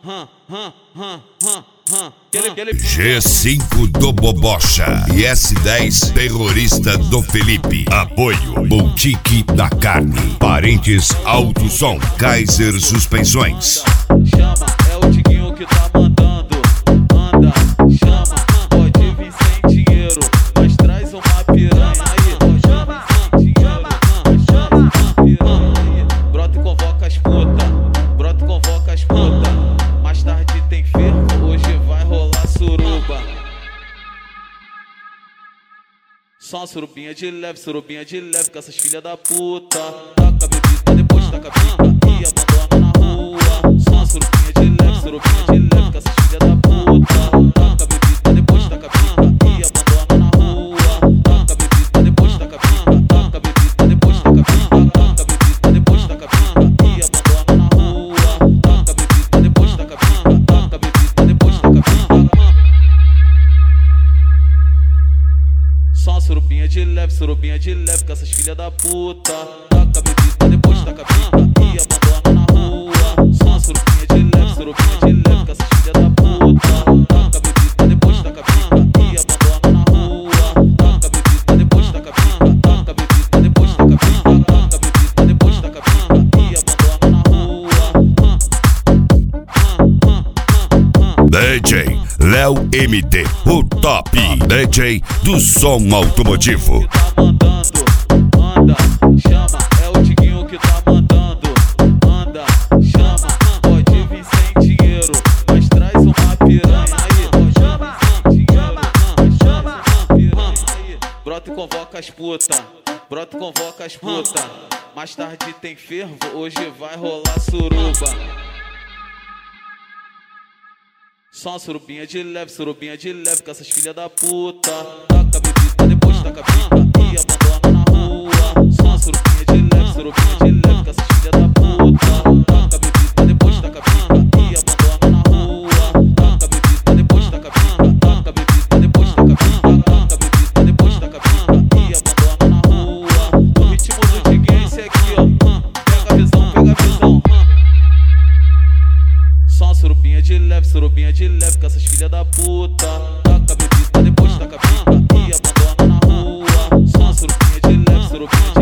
G5 do Bobocha e S10 terrorista do Felipe. Apoio Boutique da Carne, Parentes Alto Som, Kaiser Suspensões. Chama, é o Diguinho que tá mandando. Manda, chama, pode vir sem dinheiro, mas traz uma piranha aí. Chama, sem dinheiro, mas traz uma piranha aí. Brota e convoca as puta, brota e convoca as puta. Mais tarde tem fervo, hoje vai rolar suruba. Só uma surubinha de leve com essas filhas da puta. Taca a bebida, depois taca a pica e abandona na rua. Só uma surubinha de leve com essas filhas da puta. Taca a bebida, depois taca a pica e abandona na rua. Taca a bebida, depois taca a pica, taca a bebida, depois taca a pica, taca a bebida, depois taca a pica e abandona na rua. Taca a bebida, depois taca a pica, taca a bebida, depois taca a pica. Só uma surubinha de leve com essas filhas da puta. Taca a bebida, depois taca a pica e abandona na rua. Só uma surubinha de leve com essas filhas da puta. Taca a bebida, depois taca a pica e abandona na rua. Taca a bebida, depois taca a pica, taca a bebida, depois taca a pica, taca a bebida, depois taca a pica e abandona na rua. DJ Léo MD, o top DJ do som automotivo. Tá mandando, manda, chama, é o Diguinho que tá mandando. Manda, chama, pode vir sem dinheiro, mas traz uma piranha aí. Chama, sem dinheiro, mas traz uma piranha aí. Brota e convoca as puta, brota e convoca as puta. Mais tarde tem fervo, hoje vai rolar suruba. Só uma surubinha de leve com essas filhas da puta. Taca a bebida, depois taca a pica e abandona na rua. Só uma surubinha de leve com essas filhas da puta. Taca a bebida, depois taca a pica e abandona na rua. Taca a bebida, depois taca a pica, taca a bebida, depois taca a pica, taca a bebida, depois taca a pica e abandona na rua. O ritmo do Diguinho é esse aqui, ó. Pega a visão, pega a visão. Só uma surubinha de leve com essas filhas da puta. Taca a bebida, depois taca a pica e abandona na rua. Só uma surubinha de leve